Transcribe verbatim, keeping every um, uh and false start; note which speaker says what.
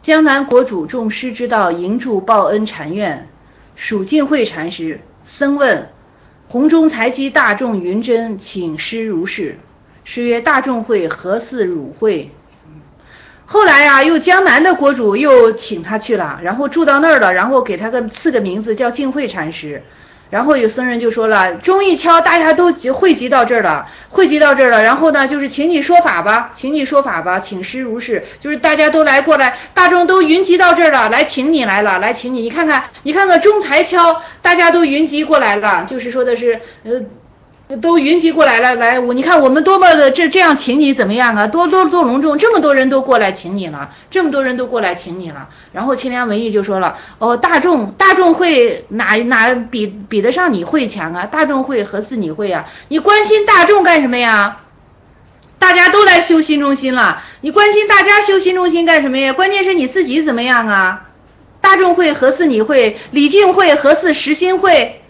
Speaker 1: 江南国主重师之道，迎祝报恩禅院。蜀晋慧禅师僧问：弘中才机大众云真，请师如是。师曰：大众会何似汝会？后来啊，又江南的国主又请他去了，然后住到那儿了，然后给他个赐个名字叫净慧禅师。然后有僧人就说了，钟一敲，大家都汇集到这儿了，汇集到这儿了，然后呢，就是请你说法吧，请你说法吧，请师如是，就是大家都来过来，大众都云集到这儿了，来请你来了，来请你，你看看，你看看钟才敲，大家都云集过来了，就是说的是，呃。都云集过来了，来，我你看我们多么的这这样请你怎么样啊？多多多隆重，这么多人都过来请你了，这么多人都过来请你了。然后清凉文艺就说了，哦，大众大众会哪哪比比得上你会强啊？大众会何似你会啊？你关心大众干什么呀？大家都来修心中心了，你关心大家修心中心干什么呀？关键是你自己怎么样啊？大众会何似你会？李靖会何似实心会？